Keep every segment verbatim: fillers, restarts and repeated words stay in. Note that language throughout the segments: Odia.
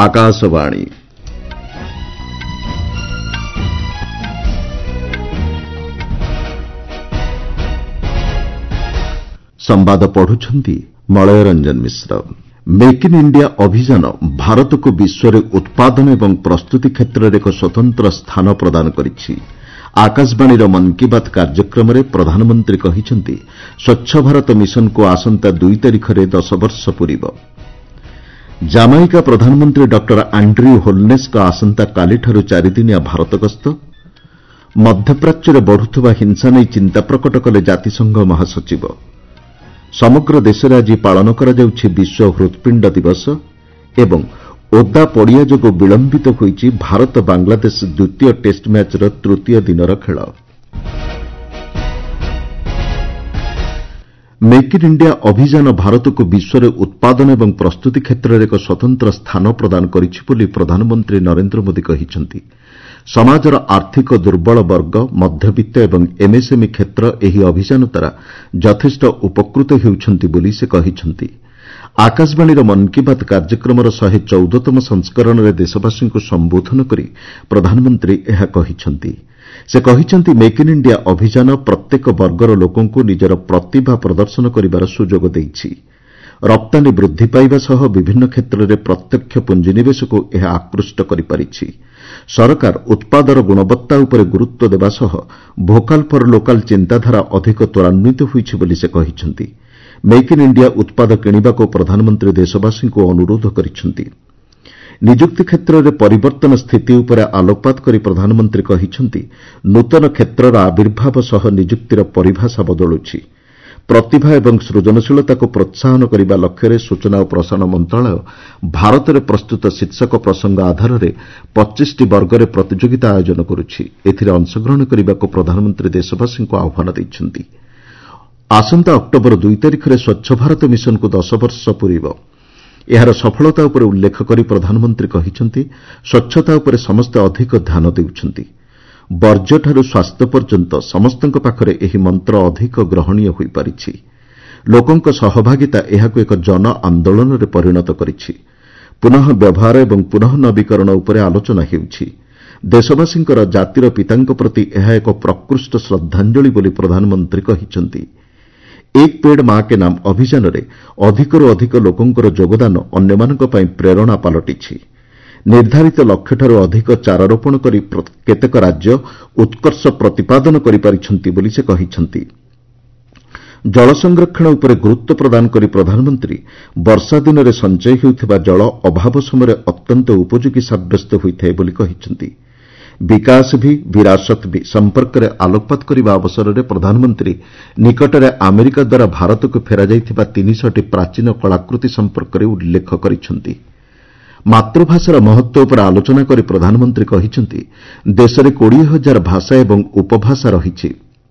आकाशवाणी संवाद पढ़ुछंती Malay Ranjan Mishra. Make in India अभियान भारत को विश्व में उत्पादन एवं प्रस्तुति क्षेत्र में एक स्वतंत्र स्थान प्रदान करिछि। आकाशवाणी मन की बात कार्यक्रम में प्रधानमंत्री कहिसेंति स्वच्छ भारत मिशन को आसंता दुई तारिख में दस वर्ष पूरिब। जामाइका प्रधानमंत्री डॉक्टर आंड्रयू होलनेस का आसंता कालीठारु चारिदिनिया भारत गस्त। मध्यप्राच्य में बढ़ुवा हिंसा नहीं चिंता प्रकट कले जातिसंघ महासचिव। समग्र देश में आज पालन करा जाउछि विश्व हृत्पिंड दिवस एवं ओदा पड़िया जोग विलंबित होइछि भारत बांग्लादेश द्वितीय टेस्ट मैचर तृतीय दिनर खेल। मेक इन इंडिया अभियान भारत को विश्व में उत्पादन एवं प्रस्तुति क्षेत्र में एक स्वतंत्र स्थान प्रदान करिछि बोली प्रधानमंत्री नरेंद्र मोदी कहिसेंति। समाजर आर्थिक दुर्बल वर्ग मध्यवित्त एवं एमएसएमई क्षेत्र एही अभियान द्वारा यथेष्ट उपकृत हेउछंती बोली से कहिसेंति। आकाशवाणी मन की बात कार्यक्रम शहे चौदहतम संस्करण में देशवासी को संबोधन करी प्रधानमंत्री यह कहिसेंति। से कहिसेंति मेक इन इंडिया अभियान प्रत्येक वर्गर लोकों को निजर प्रतिभा प्रदर्शन करिवार सुजोग देइछि। रप्तानी वृद्धि पाइबा सह विभिन्न क्षेत्र में प्रत्यक्ष पुंजीनिवेश को यह आकृष्ट करिपारिछि। सरकार उत्पादर गुणवत्ता उपर गुरुत्व देवा सह भोकाल फॉर लोकाल चिंताधारा अधिक त्वरान्वित होइछि बोली से कहिसेंति। मेक इन इंडिया उत्पाद किणिबा को प्रधानमंत्री देशवासी को अनुरोध करिसेंति। निजुक्ति क्षेत्र में परिवर्तन स्थिति उपर आलोकपात करी प्रधानमंत्री कहिसेंति नूतन क्षेत्रर आविर्भाव सह निजुक्तिर परिभाषा बदलुछि। प्रतिभा एवं सृजनशीलता को प्रोत्साहन करने लक्ष्य सूचना और प्रसारण मंत्रालय भारत में प्रस्तुत शीर्षक प्रसंग आधार में पच्चीस टी वर्ग में प्रतियोगिता आयोजन करुछि। एथिरे अंशग्रहण करने को प्रधानमंत्री देशवासी को आह्वान देइछन्ति। आसंता अक्टोबर दुई तारिख में स्वच्छ भारत मिशन को दस वर्ष पूरिब। एहार सफलता उपर उल्लेख करी प्रधानमंत्री कहिसेंति स्वच्छता उपर समस्त अधिक ध्यान देउछन्ति। वर्ज्यठारु स्वास्थ्य पर्यंत समस्तଙ୍କ पाखरे एही मंत्र अधिक ग्रहणीय होई पारिछि। लोकंक सहभागिता एहाको एक जन आंदोलन रे परिणत करिछि। पुनः व्यवहार एवं पुनः नवीकरण उपरे आलोचना हेउछि। देशवासींकर जातिर पितांक प्रति एहा एक प्रकृष्ट श्रद्धांजलि बोली प्रधानमंत्री कहिसेंति। एक पेड़ मां के नाम अभियान रे अधिकरु अधिक लोकंकर योगदान अन्यमानक पई प्रेरणा पालटिछि। निर्धारित लक्ष्यठारु अधिक चारारोपण करी केतेक राज्य उत्कर्ष प्रतिपादन करिपारिछन्ति बोली से कहिछन्ति। जल संरक्षण उपरे गुरुत्व प्रदान करी प्रधानमंत्री वर्षा दिन में संचय हेउथिबा जल अभाव समय अत्यंत उपयोगी साब्यस्त होइଥାଏ बोली कहिछन्ति। विकास भी विरासत भी संपर्क में आलोकपात करने अवसर में प्रधानमंत्री निकट में अमेरिका द्वारा भारत को फेरा जाइथिबा तीन सौ टी प्राचीन कलाकृति संपर्क में उल्लेख करिछन्ति। मातृभाषार महत्व पर आलोचना करी प्रधानमंत्री कहिसेंति देश में बीस हजार भाषा एवं उपभाषा रहिछि।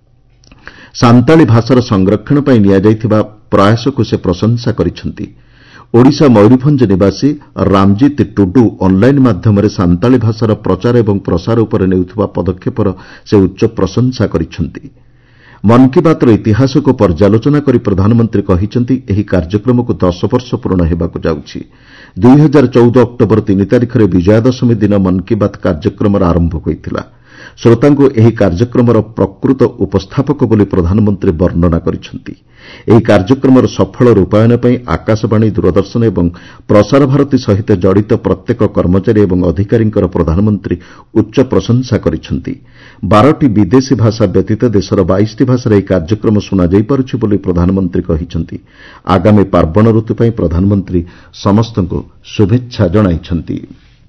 सांताली भाषार संरक्षण पर नियाजाइथिबा प्रयास को से प्रशंसा करिसेंति। ओडिशा मयूरभंज निवासी रामजीत टुडू ऑनलाइन माध्यम सांताली भाषार प्रचार एवं प्रसार उपर नेउथिबा पदक्षेपर से उच्च प्रशंसा करिसेंति। मन की बात इतिहास को पर्यालोचना करी प्रधानमंत्री कहिसेंति एही कार्यक्रम को दस वर्ष पूर्ण हेबाकु जाउछि। दुई हजार चौदह अक्टोबर तीन तारिख में विजयादशमी दिन मन की बात कार्यक्रम आरंभ होइथिला। श्रोता को एही कार्यक्रम प्रकृत उपस्थापक बोली प्रधानमंत्री वर्णना करिसेंति। एही कार्यक्रम सफल रूपायन पई आकाशवाणी दूरदर्शन एवं प्रसार भारती सहित जड़ित प्रत्येक कर्मचारी एवं अधिकारींकर प्रधानमंत्री उच्च प्रशंसा करिसेंति। बारह विदेशी भाषा व्यतीत देशर बाईस टी भाषा एही कार्यक्रम सुना जाई पारुछि बोली प्रधानमंत्री कहिसेंति। आगामी पार्वण ऋतु पई प्रधानमंत्री समस्तଙ୍କୁ शुभेच्छा जणाइछन्ति।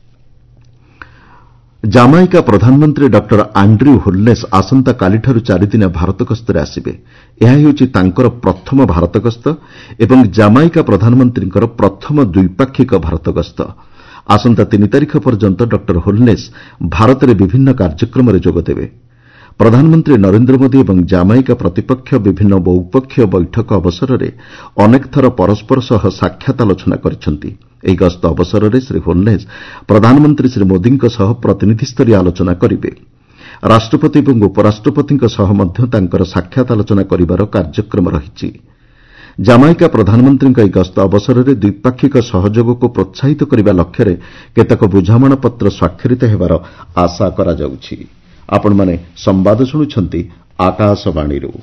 जामाइका प्रधानमंत्री डॉक्टर आंड्रयू होलनेस आसंता कालीठारु चारिदिनिया भारत गस्तरे आसिबे। यह हेउछि तांकर प्रथम भारत गस्त एवं जामाइका प्रधानमंत्रींकर प्रथम द्विपाक्षिक भारत गस्त। आसंता तीन तारिख पर्यंत डॉक्टर होलनेस भारत में विभिन्न कार्यक्रम में जोगदेवे। प्रधानमंत्री नरेंद्र मोदी एवं जामाइका प्रतिपक्ष विभिन्न बहुपक्षीय बैठक अवसर में अनेक थर परस्पर सह साक्षात आलोचना करिसेंति। ଏହି ଗସ୍ତ ଅବସରରେ ଶ୍ରୀ ହୋଲନେସ୍ ପ୍ରଧାନମନ୍ତ୍ରୀ ଶ୍ରୀ ମୋଦିଙ୍କ ସହ ପ୍ରତିନିଧି ସ୍ତରୀୟ ଆଲୋଚନା କରିବେ। ରାଷ୍ଟ୍ରପତି ଏବଂ ଉପରାଷ୍ଟ୍ରପତିଙ୍କ ସହ ମଧ୍ୟ ତାଙ୍କର ସାକ୍ଷାତ ଆଲୋଚନା କରିବାର କାର୍ଯ୍ୟକ୍ରମ ରହିଛି। ଜାମାଇକା ପ୍ରଧାନମନ୍ତ୍ରୀଙ୍କ ଏହି ଗସ୍ତ ଅବସରରେ ଦ୍ୱିପାକ୍ଷିକ ସହଯୋଗକୁ ପ୍ରୋତ୍ସାହିତ କରିବା ଲକ୍ଷ୍ୟରେ କେତେକ ବୁଝାମଣାପତ୍ର ସ୍ୱାକ୍ଷରିତ ହେବାର ଆଶା କରାଯାଉଛି। ଆପଣମାନେ ସମ୍ବାଦ ଶୁଣୁଛନ୍ତି ଆକାଶବାଣୀରୁ।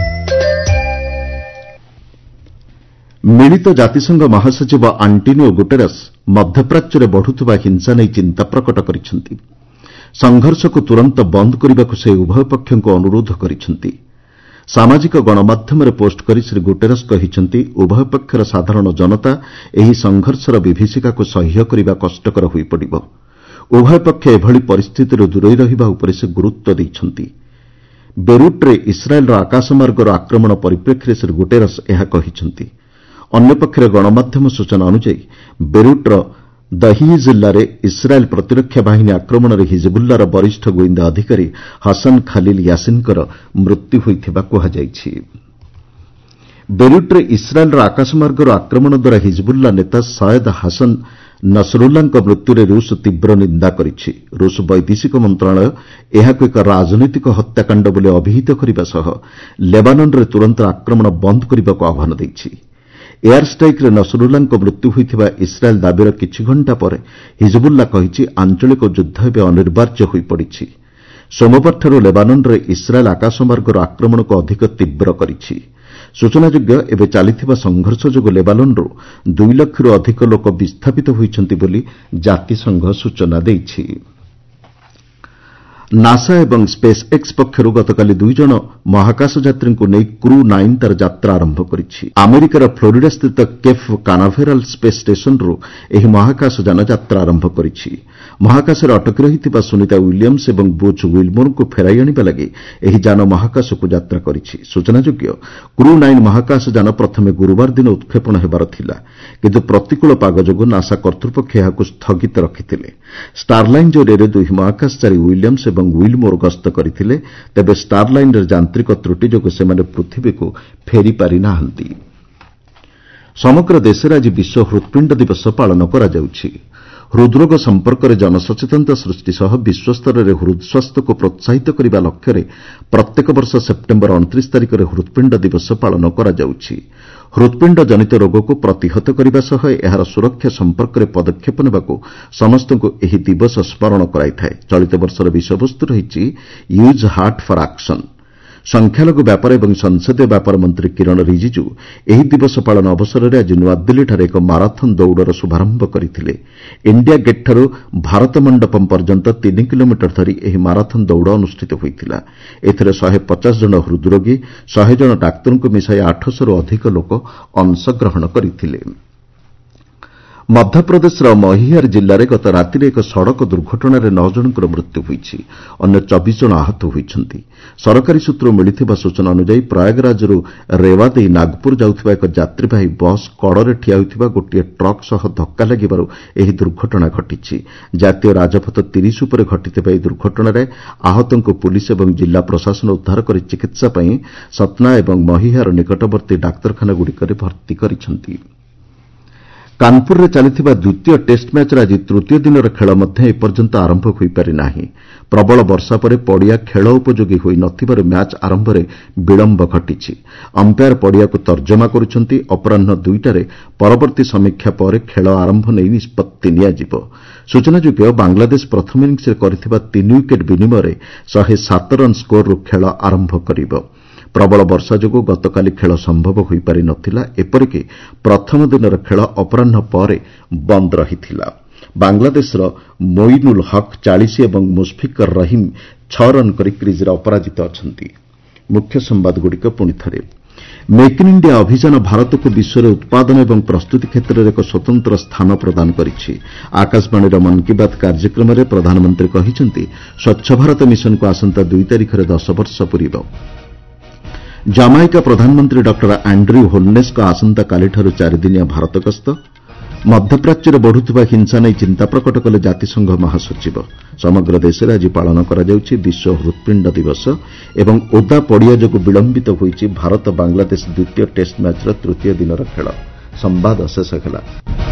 ମିଳିତ ଜାତିସଂଘ ମହାସଚିବ ଆଣ୍ଟିନିଓ ଗୁଟେରସ୍ ମଧ୍ୟପ୍ରାଚ୍ୟରେ ବଢୁଥିବା ହିଂସା ନେଇ ଚିନ୍ତା ପ୍ରକଟ କରିଛନ୍ତି। ସଂଘର୍ଷକୁ ତୁରନ୍ତ ବନ୍ଦ କରିବାକୁ ସେ ଉଭୟ ପକ୍ଷଙ୍କୁ ଅନୁରୋଧ କରିଛନ୍ତି। ସାମାଜିକ ଗଣମାଧ୍ୟମରେ ପୋଷ୍ଟ କରି ଶ୍ରୀ ଗୁଟେରସ୍ କହିଛନ୍ତି, ଉଭୟ ପକ୍ଷର ସାଧାରଣ ଜନତା ଏହି ସଂଘର୍ଷର ବିଭୀଷିକାକୁ ସହ୍ୟ କରିବା କଷ୍ଟକର ହୋଇପଡ଼ିବ। ଉଭୟ ପକ୍ଷ ଏଭଳି ପରିସ୍ଥିତିରୁ ଦୂରେଇ ରହିବା ଉପରେ ସେ ଗୁରୁତ୍ୱ ଦେଇଛନ୍ତି। ବେରୁଟ୍ରେ ଇସ୍ରାଏଲ୍ର ଆକାଶମାର୍ଗର ଆକ୍ରମଣ ପରିପ୍ରେକ୍ଷୀରେ ଶ୍ରୀ ଗୁଟେରସ୍ ଏହା କହିଛନ୍ତି। ଅନ୍ୟପକ୍ଷରେ ଗଣମାଧ୍ୟମ ସୂଚନା ଅନୁଯାୟୀ ବେରୁଟ୍ର ଦହିଇ ଜିଲ୍ଲାରେ ଇସ୍ରାଏଲ୍ ପ୍ରତିରକ୍ଷା ବାହିନୀ ଆକ୍ରମଣରେ ହିଜବୁଲ୍ଲାର ବରିଷ୍ଠ ଗୋଇନ୍ଦା ଅଧିକାରୀ ହସନ୍ ଖଲିଲ୍ ୟାସିନ୍ଙ୍କର ମୃତ୍ୟୁ ହୋଇଥିବା କୁହାଯାଇଛି। ବେରୁଟ୍ରେ ଇସ୍ରାଏଲ୍ର ଆକାଶମାର୍ଗର ଆକ୍ରମଣ ଦ୍ୱାରା ହିଜବୁଲ୍ଲା ନେତା ସୟଦ୍ ହାସନ୍ ନସରୁଲ୍ଲାଙ୍କ ମୃତ୍ୟୁରେ ରୁଷ୍ ତୀବ୍ର ନିନ୍ଦା କରିଛି। ରୁଷ୍ ବୈଦେଶିକ ମନ୍ତ୍ରଣାଳୟ ଏହାକୁ ଏକ ରାଜନୈତିକ ହତ୍ୟାକାଣ୍ଡ ବୋଲି ଅଭିହିତ କରିବା ସହ ଲେବାନନରେ ତୁରନ୍ତ ଆକ୍ରମଣ ବନ୍ଦ କରିବାକୁ ଆହ୍ୱାନ ଦେଇଛି। ଏୟାର ଷ୍ଟ୍ରାଇକ୍ରେ ନସରୁଲ୍ଲାଙ୍କ ମୃତ୍ୟୁ ହୋଇଥିବା ଇସ୍ରାଏଲ୍ ଦାବିର କିଛି ଘଣ୍ଟା ପରେ ହିଜବୁଲ୍ଲା କହିଛି, ଆଞ୍ଚଳିକ ଯୁଦ୍ଧ ଏବେ ଅନିବାର୍ଯ୍ୟ ହୋଇପଡ଼ିଛି। ସୋମବାରଠାରୁ ଲେବାନନରେ ଇସ୍ରାଏଲ୍ ଆକାଶମାର୍ଗର ଆକ୍ରମଣକୁ ଅଧିକ ତୀବ୍ର କରିଛି। ସୂଚନାଯୋଗ୍ୟ, ଏବେ ଚାଲିଥିବା ସଂଘର୍ଷ ଯୋଗୁଁ ଲେବାନନରୁ ଦୁଇ ଲକ୍ଷରୁ ଅଧିକ ଲୋକ ବିସ୍ଥାପିତ ହୋଇଛନ୍ତି ବୋଲି ଜାତିସଂଘ ସୂଚନା ଦେଇଛି। ନାସା ଏବଂ ସ୍ପେସ୍ ଏକ୍ସ ପକ୍ଷରୁ ଗତକାଲି ଦୁଇଜଣ ମହାକାଶ ଯାତ୍ରୀଙ୍କୁ ନେଇ କ୍ରୁ ନାଇନ୍ ତାର ଯାତ୍ରା ଆରମ୍ଭ କରିଛି। ଆମେରିକାର ଫ୍ଲୋରିଡାସ୍ଥିତ କେପ୍ କାନାଭେରାଲ୍ ସ୍ପେସ୍ ଷ୍ଟେସନ୍ରୁ ଏହି ମହାକାଶଯାନ ଯାତ୍ରା ଆରମ୍ଭ କରିଛି। ମହାକାଶରେ ଅଟକି ରହିଥିବା ସୁନିତା ୱିଲିୟମ୍ସ ଏବଂ ବୁଚ୍ ୱିଲ୍ମୋର୍ଙ୍କୁ ଫେରାଇ ଆଣିବା ଲାଗି ଏହି ଯାନ ମହାକାଶକୁ ଯାତ୍ରା କରିଛି। ସୂଚନାଯୋଗ୍ୟ, କ୍ରୁ ନାଇନ୍ ମହାକାଶଯାନ ପ୍ରଥମେ ଗୁରୁବାର ଦିନ ଉତ୍କ୍ଷେପଣ ହେବାର ଥିଲା, କିନ୍ତୁ ପ୍ରତିକୂଳ ପାଗ ଯୋଗୁଁ ନାସା କର୍ତ୍ତୃପକ୍ଷ ଏହାକୁ ସ୍ଥଗିତ ରଖିଥିଲେ। ଷ୍ଟାରଲାଇନ୍ ଜରିଆରେ ଦୁଇ ମହାକାଶଚାରୀ ୱିଲିୟମ୍ସ ଏବଂ ୱିଲ୍ମୋର୍ ଗସ୍ତ କରିଥିଲେ, ତେବେ ଷ୍ଟାରଲାଇନ୍ର ଯାନ୍ତ୍ରିକ ତ୍ରୁଟି ଯୋଗୁଁ ସେମାନେ ପୃଥିବୀକୁ ଫେରିପାରି ନାହାନ୍ତି। ସମଗ୍ର ଦେଶରେ ଆଜି ବିଶ୍ୱ ହୃତ୍ପିଣ୍ଡ ଦିବସ ପାଳନ କରାଯାଉଛି। ହୃଦ୍ରୋଗ ସମ୍ପର୍କରେ ଜନସଚେତନତା ସୃଷ୍ଟି ସହ ବିଶ୍ୱସ୍ତରରେ ହୃଦ୍ସ୍ୱାସ୍ଥ୍ୟକୁ ପ୍ରୋତ୍ସାହିତ କରିବା ଲକ୍ଷ୍ୟରେ ପ୍ରତ୍ୟେକ ବର୍ଷ ସେପ୍ଟେମ୍ବର ଅଣତିରିଶ ତାରିଖରେ ହୃତ୍ପିଣ୍ଡ ଦିବସ ପାଳନ କରାଯାଉଛି। ହୃତ୍ପିଣ୍ଡ ଜନିତ ରୋଗକୁ ପ୍ରତିହତ କରିବା ସହ ଏହାର ସୁରକ୍ଷା ସମ୍ପର୍କରେ ପଦକ୍ଷେପ ନେବାକୁ ସମସ୍ତଙ୍କୁ ଏହି ଦିବସ ସ୍ମରଣ କରାଇଥାଏ। ଚଳିତ ବର୍ଷର ବିଷୟବସ୍ତୁ ରହିଛି ୟୁଜ୍ ହାର୍ଟ ଫର୍ ଆକ୍ସନ୍। ସଂଖ୍ୟାଲଘୁ ବ୍ୟାପାର ଏବଂ ସଂସଦୀୟ ବ୍ୟାପାର ମନ୍ତ୍ରୀ କିରଣ ରିଜିଜୁ ଏହି ଦିବସ ପାଳନ ଅବସରରେ ଆଜି ନୂଆଦିଲ୍ଲୀଠାରେ ଏକ ମାରାଥନ୍ ଦୌଡ଼ର ଶୁଭାରମ୍ଭ କରିଥିଲେ। ଇଣ୍ଡିଆ ଗେଟ୍ଠାରୁ ଭାରତ ମଣ୍ଡପମ୍ ପର୍ଯ୍ୟନ୍ତ ତିନି କିଲୋମିଟର ଧରି ଏହି ମାରାଥନ୍ ଦୌଡ଼ ଅନୁଷ୍ଠିତ ହୋଇଥିଲା। ଏଥିରେ ଶହେ ପଚାଶ ଜଣ ହୃଦ୍ରୋଗୀ, ଶହେ ଜଣ ଡାକ୍ତରଙ୍କୁ ମିଶାଇ ଆଠଶହରୁ ଅଧିକ ଲୋକ ଅଂଶଗ୍ରହଣ କରିଥିଲେ। ମଧ୍ୟପ୍ରଦେଶର ମହିହାର ଜିଲ୍ଲାରେ ଗତ ରାତିରେ ଏକ ସଡ଼କ ଦୁର୍ଘଟଣାରେ ନଅ ଜଣଙ୍କର ମୃତ୍ୟୁ ହୋଇଛି। ଅନ୍ୟ ଚବିଶ ଜଣ ଆହତ ହୋଇଛନ୍ତି। ସରକାରୀ ସୂତ୍ରରୁ ମିଳିଥିବା ସୂଚନା ଅନୁଯାୟୀ ପ୍ରୟାଗରାଜରୁ ରେୱା ଦେଇ ନାଗପୁର ଯାଉଥିବା ଏକ ଯାତ୍ରୀବାହୀ ବସ୍ କଡ଼ରେ ଠିଆ ହୋଇଥିବା ଗୋଟିଏ ଟ୍ରକ୍ ସହ ଧକ୍କା ଲାଗିବାରୁ ଏହି ଦୁର୍ଘଟଣା ଘଟିଛି। ଜାତୀୟ ରାଜପଥ ତିରିଶ ଉପରେ ଘଟିଥିବା ଏହି ଦୁର୍ଘଟଣାରେ ଆହତଙ୍କୁ ପୁଲିସ୍ ଏବଂ ଜିଲ୍ଲା ପ୍ରଶାସନ ଉଦ୍ଧାର କରି ଚିକିତ୍ସା ପାଇଁ ସତ୍ନା ଏବଂ ମହିହାର ନିକଟବର୍ତ୍ତୀ ଡାକ୍ତରଖାନାଗୁଡ଼ିକରେ ଭର୍ତ୍ତି କରିଛନ୍ତି। କାନପୁରରେ ଚାଲିଥିବା ଦ୍ୱିତୀୟ ଟେଷ୍ଟ ମ୍ୟାଚ୍ର ଆଜି ତୃତୀୟ ଦିନର ଖେଳ ମଧ୍ୟ ଏପର୍ଯ୍ୟନ୍ତ ଆରମ୍ଭ ହୋଇପାରି ନାହିଁ। ପ୍ରବଳ ବର୍ଷା ପରେ ପଡ଼ିଆ ଖେଳ ଉପଯୋଗୀ ହୋଇ ନ ଥିବାରୁ ମ୍ୟାଚ୍ ଆରମ୍ଭରେ ବିଳମ୍ବ ଘଟିଛି। ଅମ୍ପାୟାର ପଡ଼ିଆକୁ ତର୍ଜମା କରୁଛନ୍ତି। ଅପରାହ୍ନ ଦୁଇଟାରେ ପରବର୍ତ୍ତୀ ସମୀକ୍ଷା ପରେ ଖେଳ ଆରମ୍ଭ ନେଇ ନିଷ୍ପତ୍ତି ନିଆଯିବ। ସୂଚନାଯୋଗ୍ୟ, ବାଂଲାଦେଶ ପ୍ରଥମ ଇନିଂସରେ କରିଥିବା ତିନି ୱିକେଟ୍ ବିନିମୟରେ ଶହେ ସାତ ରନ୍ ସ୍କୋରରୁ ଖେଳ ଆରମ୍ଭ କରିବ। ପ୍ରବଳ ବର୍ଷା ଯୋଗୁଁ ଗତକାଲି ଖେଳ ସମ୍ଭବ ହୋଇପାରି ନ ଥିଲା। ଏପରିକି ପ୍ରଥମ ଦିନର ଖେଳ ଅପରାହ୍ନ ପରେ ବନ୍ଦ ରହିଥିଲା। ବାଂଲାଦେଶର ମୋଇନୁଲ୍ ହକ୍ ଚାଳିଶ ଏବଂ ମୁସ୍ଫିକର ରହିମ୍ ଛଅ ରନ୍ କରି କ୍ରିଜ୍ରେ ଅପରାଜିତ ଅଛନ୍ତି। ମୁଖ୍ୟ ସମ୍ବାଦଗୁଡ଼ିକ ପୁଣିଥରେ। ମେକ୍ ଇନ୍ ଇଣ୍ଡିଆ ଅଭିଯାନ ଭାରତକୁ ବିଶ୍ୱରେ ଉତ୍ପାଦନ ଏବଂ ପ୍ରସ୍ତୁତି କ୍ଷେତ୍ରରେ ଏକ ସ୍ୱତନ୍ତ୍ର ସ୍ଥାନ ପ୍ରଦାନ କରିଛି। ଆକାଶବାଣୀର ମନ୍ କି ବାତ୍ କାର୍ଯ୍ୟକ୍ରମରେ ପ୍ରଧାନମନ୍ତ୍ରୀ କହିଛନ୍ତି, ସ୍ୱଚ୍ଛ ଭାରତ ମିଶନକୁ ଆସନ୍ତା ଦୁଇ ତାରିଖରେ ଦଶ ବର୍ଷ ପୂରିବ। ଜାମାଇକା ପ୍ରଧାନମନ୍ତ୍ରୀ ଡକ୍ଟର ଆଣ୍ଡ୍ରିଉ ହୋଲ୍ନେସ୍ଙ୍କ ଆସନ୍ତାକାଲିଠାରୁ ଚାରିଦିନିଆ ଭାରତ ଗସ୍ତ। ମଧ୍ୟପ୍ରାଚ୍ୟରେ ବଢୁଥିବା ହିଂସା ନେଇ ଚିନ୍ତା ପ୍ରକଟ କଲେ ଜାତିସଂଘ ମହାସଚିବ। ସମଗ୍ର ଦେଶରେ ଆଜି ପାଳନ କରାଯାଉଛି ବିଶ୍ୱ ହୃତ୍ପିଣ୍ଡ ଦିବସ ଏବଂ ଓଦା ପଡ଼ିଆ ଯୋଗୁଁ ବିଳମ୍ବିତ ହୋଇଛି ଭାରତ ବାଂଲାଦେଶ ଦ୍ୱିତୀୟ ଟେଷ୍ଟ ମ୍ୟାଚ୍ର ତୃତୀୟ ଦିନର ଖେଳ। ସମ୍ବାଦ ଶେଷ ହେଲା।